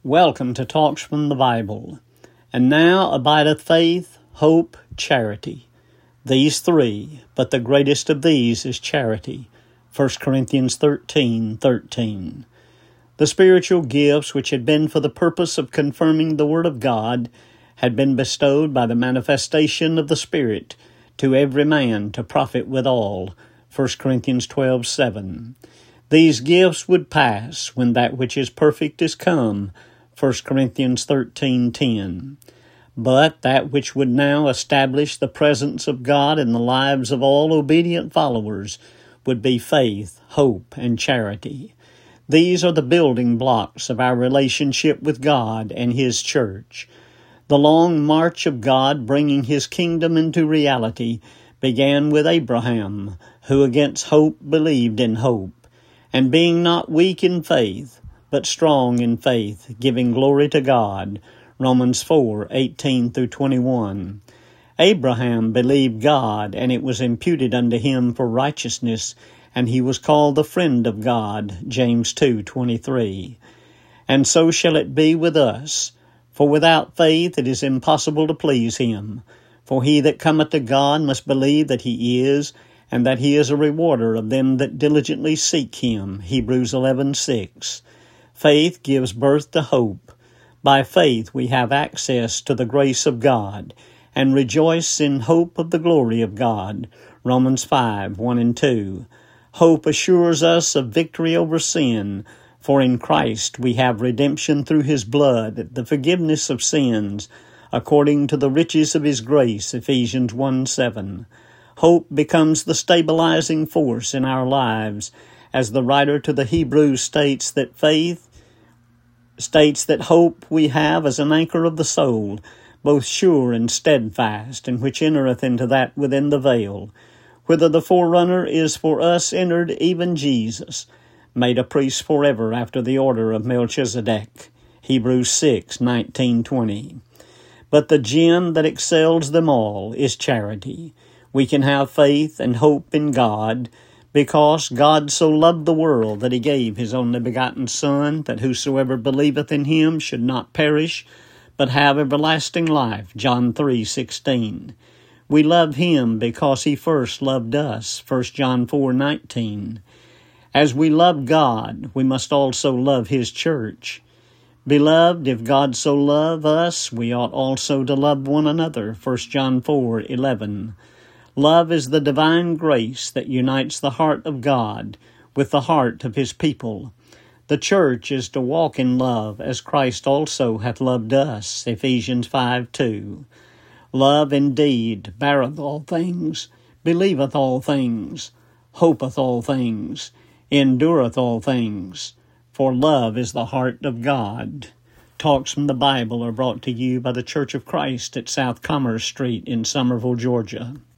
Welcome to Talks from the Bible. And now abideth faith, hope, charity. These three, but the greatest of these is charity. 1 Corinthians 13:13. The spiritual gifts which had been for the purpose of confirming the Word of God had been bestowed by the manifestation of the Spirit to every man to profit withal. 1 Corinthians 12:7. These gifts would pass when that which is perfect is come. 1 Corinthians 13:10. But that which would now establish the presence of God in the lives of all obedient followers would be faith, hope, and charity. These are the building blocks of our relationship with God and His church. The long march of God bringing His kingdom into reality began with Abraham, who against hope believed in hope, and being not weak in faith, but strong in faith, giving glory to God. Romans 4:18-21. Abraham believed God, and it was imputed unto him for righteousness, and he was called the friend of God. James 2:23. And so shall it be with us. For without faith it is impossible to please Him. For he that cometh to God must believe that He is, and that He is a rewarder of them that diligently seek Him. Hebrews 11:6. Faith gives birth to hope. By faith we have access to the grace of God, and rejoice in hope of the glory of God. Romans 5:1-2. Hope assures us of victory over sin, for in Christ we have redemption through His blood, the forgiveness of sins, according to the riches of His grace. Ephesians 1:7. Hope becomes the stabilizing force in our lives, as the writer to the Hebrews states that hope we have as an anchor of the soul, both sure and steadfast, and which entereth into that within the veil, whither the forerunner is for us entered, even Jesus, made a priest forever after the order of Melchizedek. Hebrews 6:19-20. But the gem that excels them all is charity. We can have faith and hope in God, because God so loved the world that He gave His only begotten Son, that whosoever believeth in Him should not perish, but have everlasting life. John 3:16. We love Him because He first loved us. 1 John 4:19. As we love God, we must also love His church. Beloved, if God so love us, we ought also to love one another. 1 John 4:11. Love is the divine grace that unites the heart of God with the heart of His people. The church is to walk in love as Christ also hath loved us. Ephesians 5:2. Love indeed beareth all things, believeth all things, hopeth all things, endureth all things. For love is the heart of God. Talks from the Bible are brought to you by the Church of Christ at South Commerce Street in Summerville, Georgia.